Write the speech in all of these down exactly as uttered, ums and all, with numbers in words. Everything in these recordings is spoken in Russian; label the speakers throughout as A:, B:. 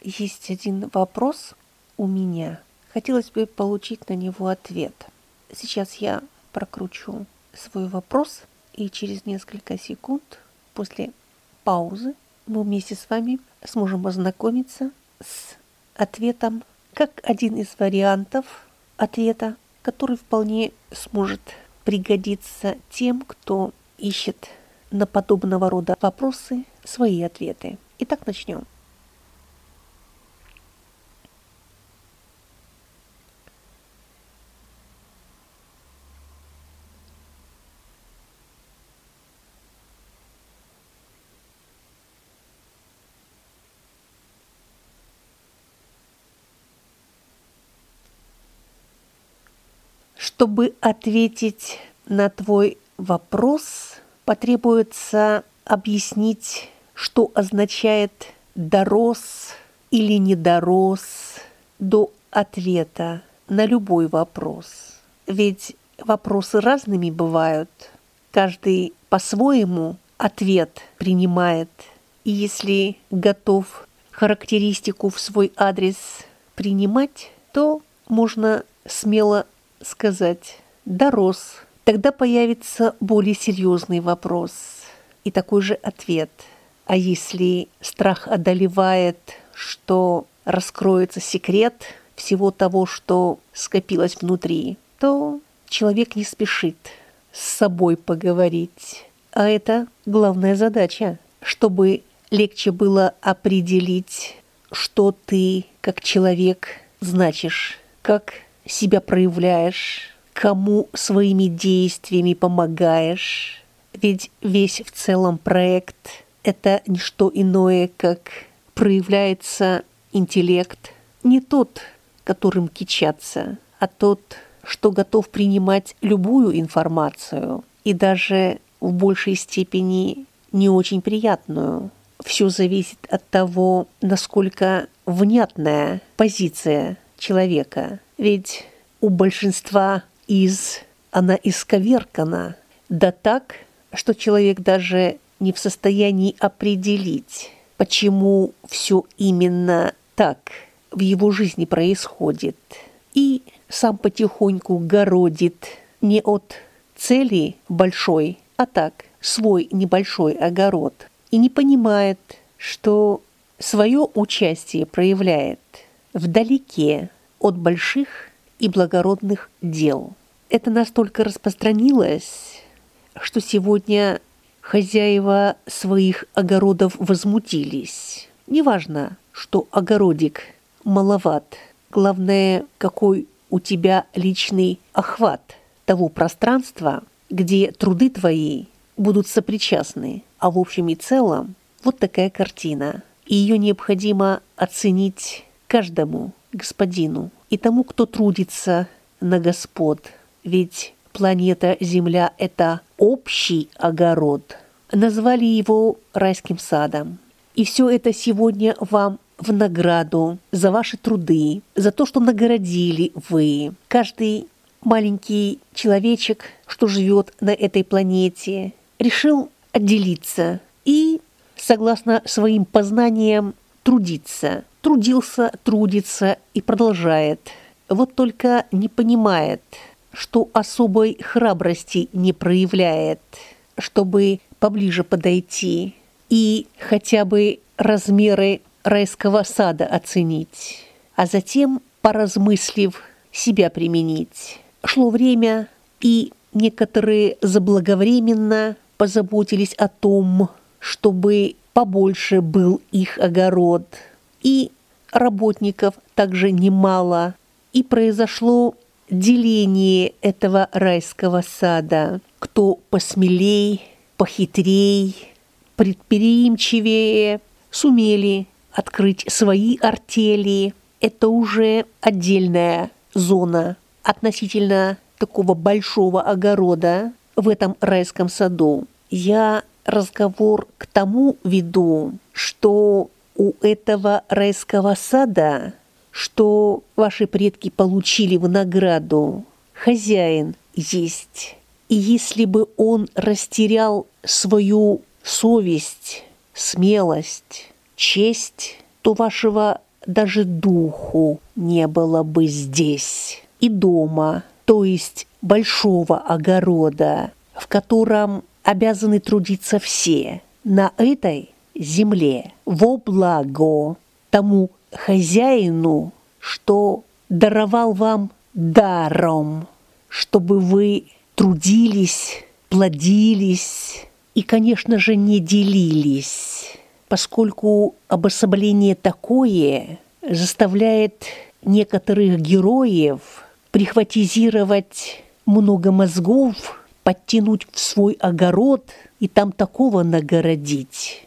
A: есть один вопрос у меня. Хотелось бы получить на него ответ. Сейчас я прокручу свой вопрос, и через несколько секунд после паузы мы вместе с вами сможем ознакомиться с ответом как один из вариантов ответа, который вполне сможет пригодиться тем, кто ищет на подобного рода вопросы свои ответы. Итак, начнем. Чтобы ответить на твой вопрос, потребуется объяснить, что означает «дорос» или «не дорос» до ответа на любой вопрос. Ведь вопросы разными бывают. Каждый по-своему ответ принимает. И если готов характеристику в свой адрес принимать, то можно смело сказать «дорос». Тогда появится более серьезный вопрос и такой же ответ. А если страх одолевает, что раскроется секрет всего того, что скопилось внутри, то человек не спешит с собой поговорить. А это главная задача, чтобы легче было определить, что ты как человек значишь, как себя проявляешь, кому своими действиями помогаешь. Ведь весь в целом проект – это не что иное, как проявляется интеллект. Не тот, которым кичаться, а тот, что готов принимать любую информацию, и даже в большей степени не очень приятную. Все зависит от того, насколько внятная позиция человека. Ведь у большинства из она исковеркана, да так, что человек даже не в состоянии определить, почему все именно так в его жизни происходит, и сам потихоньку городит не от цели большой, а так, свой небольшой огород, и не понимает, что свое участие проявляет вдалеке от больших и благородных дел. Это настолько распространилось, что сегодня хозяева своих огородов возмутились. Неважно, что огородик маловат, главное, какой у тебя личный охват того пространства, где труды твои будут сопричастны. А в общем и целом вот такая картина. И ее необходимо оценить каждому господину и тому, кто трудится на господ. Ведь планета Земля – это общий огород. Назвали его райским садом. И все это сегодня вам в награду за ваши труды, за то, что наградили вы. Каждый маленький человечек, что живет на этой планете, решил отделиться и, согласно своим познаниям, трудиться. Трудился, трудится и продолжает. Вот только не понимает, что особой храбрости не проявляет, чтобы поближе подойти и хотя бы размеры райского сада оценить, а затем, поразмыслив, себя применить. Шло время, и некоторые заблаговременно позаботились о том, чтобы побольше был их огород, и работников также немало, и произошло деление этого райского сада. Кто посмелей, похитрей, предприимчивее, сумели открыть свои артели. Это уже отдельная зона относительно такого большого огорода в этом райском саду. Я разговор к тому веду, что у этого райского сада, что ваши предки получили в награду, хозяин есть. И если бы он растерял свою совесть, смелость, честь, то вашего даже духу не было бы здесь. И дома, то есть большого огорода, в котором обязаны трудиться все на этой земле во благо тому хозяину, что даровал вам даром, чтобы вы трудились, плодились и, конечно же, не делились, поскольку обособление такое заставляет некоторых героев прихватизировать много мозгов, подтянуть в свой огород и там такого нагородить,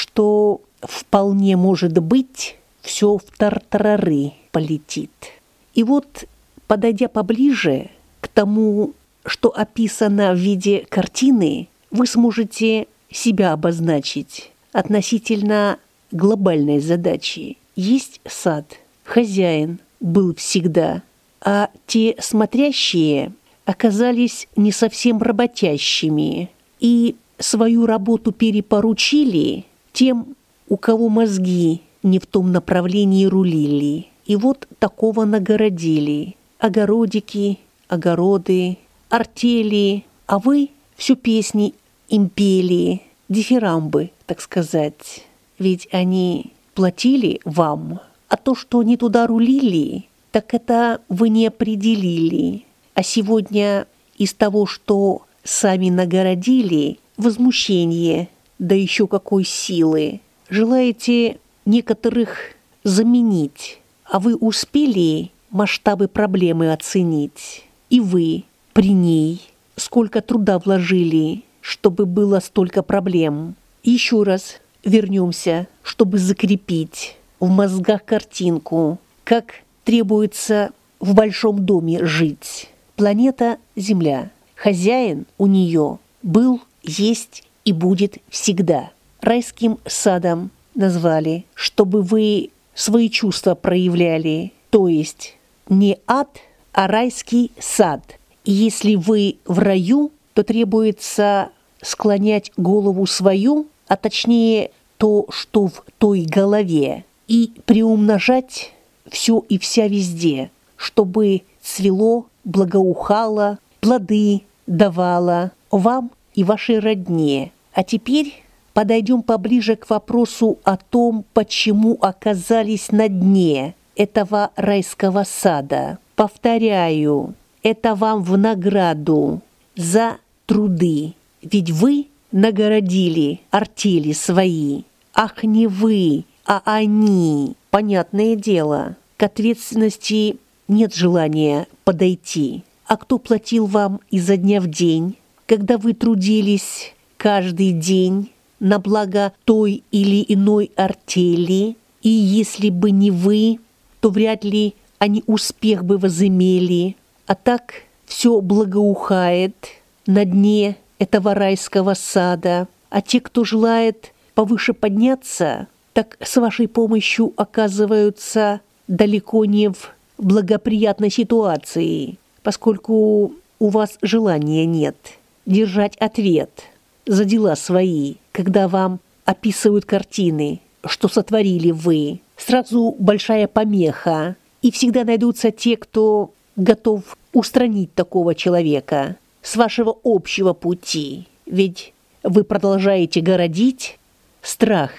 A: что вполне может быть все в тартарары полетит. И вот, подойдя поближе к тому, что описано в виде картины, вы сможете себя обозначить относительно глобальной задачи. Есть сад, хозяин был всегда, а те смотрящие оказались не совсем работящими и свою работу перепоручили тем, у кого мозги не в том направлении рулили. И вот такого нагородили. Огородики, огороды, артели, а вы всю песни им пели, дифирамбы, так сказать. Ведь они платили вам, а то, что они туда рулили, так это вы не определили. А сегодня из того, что сами нагородили, возмущение, да еще какой силы. Желаете некоторых заменить, а вы успели масштабы проблемы оценить. И вы при ней сколько труда вложили, чтобы было столько проблем. Еще раз вернемся, чтобы закрепить в мозгах картинку, как требуется в большом доме жить. Планета Земля. Хозяин у нее был, есть и будет всегда. Райским садом назвали, чтобы вы свои чувства проявляли, то есть не ад, а райский сад. И если вы в раю, то требуется склонять голову свою, а точнее то, что в той голове, и приумножать все и вся везде, чтобы цвело, благоухало, плоды давало вам и вашей родне. А теперь подойдем поближе к вопросу о том, почему оказались на дне этого райского сада. Повторяю, это вам в награду за труды, ведь вы нагородили артели свои. Ах, не вы, а они. Понятное дело, к ответственности нет желания подойти. А кто платил вам изо дня в день, когда вы трудились каждый день на благо той или иной артели? И если бы не вы, то вряд ли они успех бы возымели. А так все благоухает на дне этого райского сада. А те, кто желает повыше подняться, так с вашей помощью оказываются далеко не в благоприятной ситуации, поскольку у вас желания нет держать ответ за дела свои, когда вам описывают картины, что сотворили вы. Сразу большая помеха, и всегда найдутся те, кто готов устранить такого человека с вашего общего пути. Ведь вы продолжаете городить, страх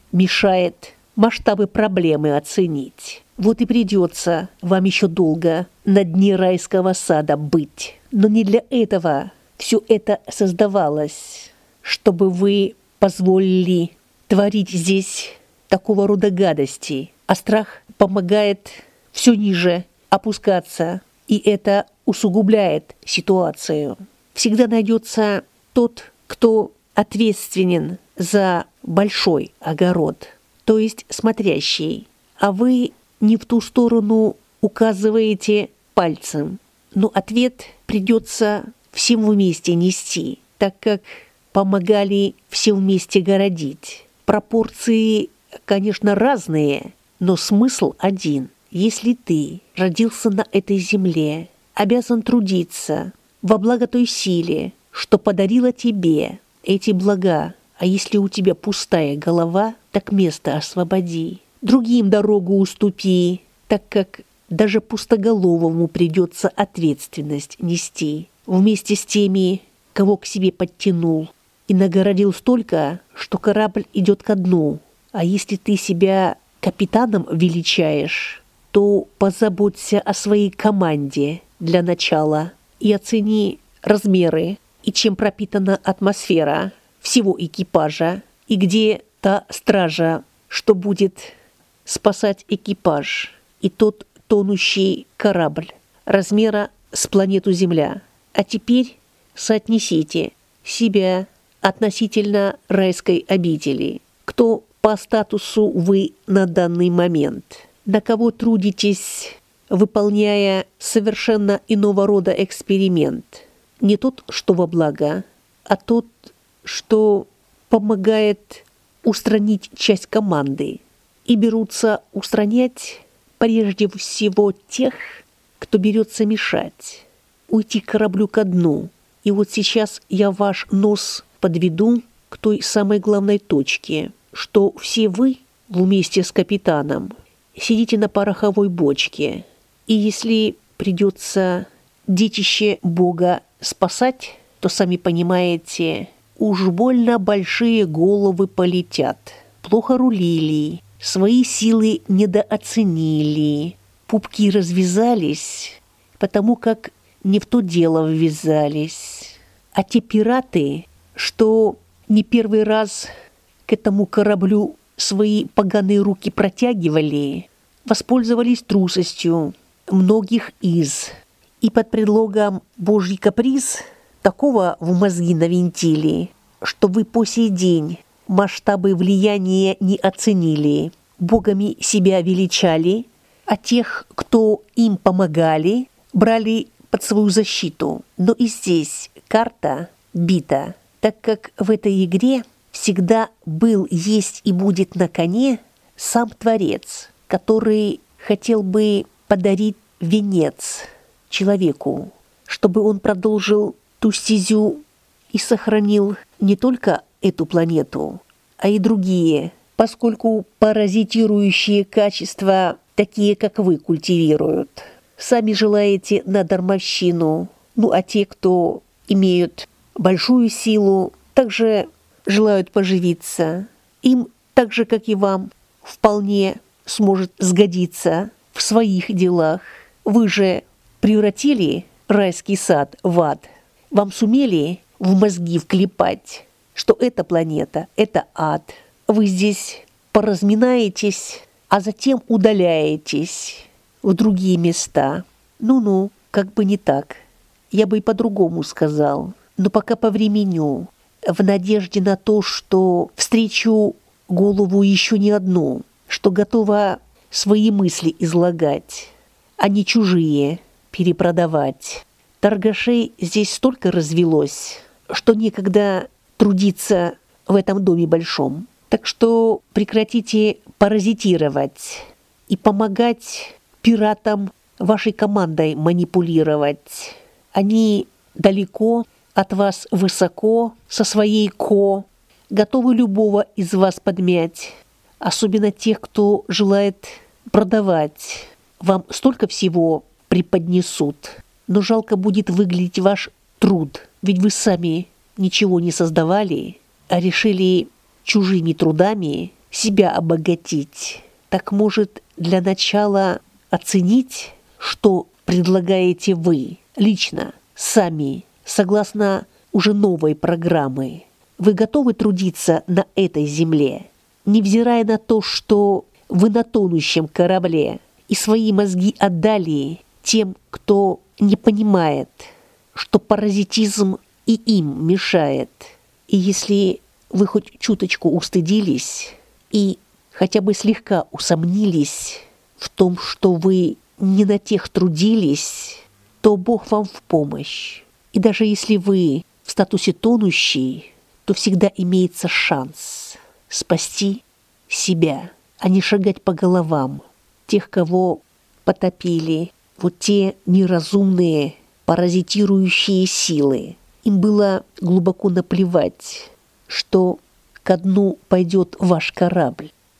A: мешает масштабы проблемы оценить. Вот и придется вам еще долго на дне райского сада быть. Но не для этого все это создавалось, чтобы вы позволили творить здесь такого рода гадости. А страх помогает все ниже опускаться, и это усугубляет ситуацию. Всегда найдется тот, кто ответственен за большой огород, то есть смотрящий, а вы не в ту сторону указываете пальцем. Но ответ придется всем вместе нести, так как помогали все вместе городить. Пропорции, конечно, разные, но смысл один. Если ты родился на этой земле, обязан трудиться во благо той силе, что подарила тебе эти блага. А если у тебя пустая голова, так место освободи. другим дорогу уступи, так как даже пустоголовому придется ответственность нести вместе с теми, кого к себе подтянул и нагородил столько, что корабль идет ко дну. А если ты себя капитаном величаешь, то позаботься о своей команде для начала и оцени размеры и чем пропитана атмосфера всего экипажа и где та стража, что будет спасать экипаж и тот тонущий корабль размера с планету Земля. А теперь соотнесите себя относительно райской обители. Кто по статусу вы на данный момент? На кого трудитесь, выполняя совершенно иного рода эксперимент? Не тот, что во благо, а тот, что помогает устранить часть команды. И берутся устранять прежде всего тех, кто берется мешать, уйти кораблю ко дну. И вот сейчас я ваш нос подведу к той самой главной точке, что все вы вместе с капитаном сидите на пороховой бочке. И если придется детище Бога спасать, то, сами понимаете, уж больно большие головы полетят. Плохо рулили, свои силы недооценили, пупки развязались, потому как не в то дело ввязались. А те пираты, что не первый раз к этому кораблю свои поганые руки протягивали, воспользовались трусостью многих из. И под предлогом «Божий каприз» такого в мозги навинтили, что вы по сей день масштабы влияния не оценили, богами себя величали, а тех, кто им помогали, брали под свою защиту. Но и здесь карта бита, так как в этой игре всегда был, есть и будет на коне сам Творец, который хотел бы подарить венец человеку, чтобы он продолжил ту стезю и сохранил не только эту планету, а и другие, поскольку паразитирующие качества, такие как вы, культивируют. Сами желаете на дармовщину, ну а те, кто имеют большую силу, также желают поживиться. Им, так же как и вам, вполне сможет сгодиться в своих делах. Вы же превратили райский сад в ад. Вам сумели в мозги вклепать, что эта планета – это ад. Вы здесь поразминаетесь, а затем удаляетесь в другие места. Ну-ну, как бы не так. Я бы и по-другому сказал. Но пока повременю, в надежде на то, что встречу голову еще не одну, что готова свои мысли излагать, а не чужие перепродавать. Торгашей здесь столько развелось, что некогда трудиться в этом доме большом. Так что прекратите паразитировать и помогать пиратам вашей командой манипулировать. Они далеко от вас, высоко, со своей ко, готовы любого из вас подмять, особенно тех, кто желает продавать. Вам столько всего преподнесут, но жалко будет выглядеть ваш труд, ведь вы сами ничего не создавали, а решили чужими трудами себя обогатить. Так может, для начала оценить, что предлагаете вы лично, сами, согласно уже новой программы. Вы готовы трудиться на этой земле, невзирая на то, что вы на тонущем корабле и свои мозги отдали тем, кто не понимает, что паразитизм и им мешает. И если вы хоть чуточку устыдились и хотя бы слегка усомнились в том, что вы не на тех трудились, то Бог вам в помощь. И даже если вы в статусе тонущий, то всегда имеется шанс спасти себя, а не шагать по головам тех, кого потопили вот те неразумные паразитирующие силы. Им было глубоко наплевать, что ко дну пойдет ваш корабль.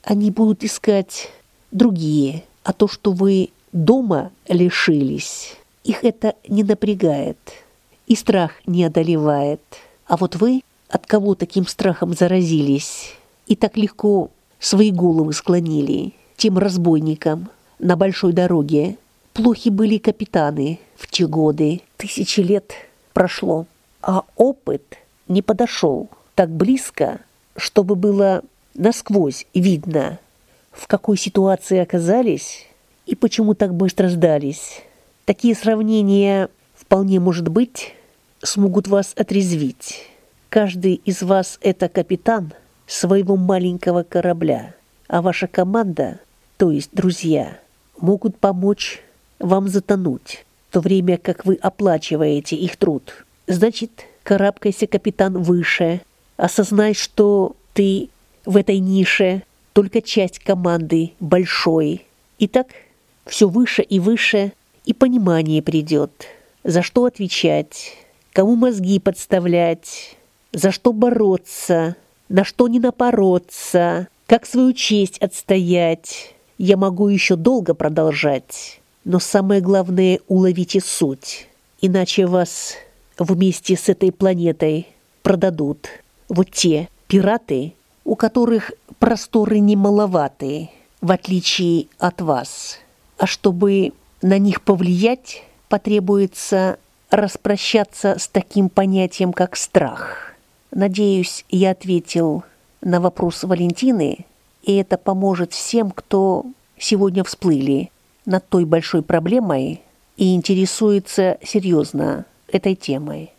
A: они будут искать другие, а то, что вы дома лишились, их это не напрягает, и страх не одолевает. А вот вы от кого таким страхом заразились и так легко свои головы склонили тем разбойникам на большой дороге? Плохи были капитаны в те годы, тысячи лет прошло, а опыт не подошел так близко, чтобы было насквозь видно, в какой ситуации оказались и почему так быстро сдались. Такие сравнения, вполне может быть, смогут вас отрезвить. Каждый из вас – это капитан своего маленького корабля, а ваша команда, то есть друзья, могут помочь вам затонуть, в то время как вы оплачиваете их труд. Значит, карабкайся, капитан, выше, осознай, что ты в этой нише только часть команды большой. И так все выше и выше, и понимание придет, за что отвечать, кому мозги подставлять, за что бороться, на что не напороться, как свою честь отстоять. Я могу еще долго продолжать, но самое главное — уловите суть, иначе вас вместе с этой планетой продадут вот те пираты, у которых просторы немаловаты, в отличие от вас. А чтобы на них повлиять, потребуется распрощаться с таким понятием, как страх. Надеюсь, я ответил на вопрос Валентины, и это поможет всем, кто сегодня всплыли над той большой проблемой и интересуется серьезно этой темой.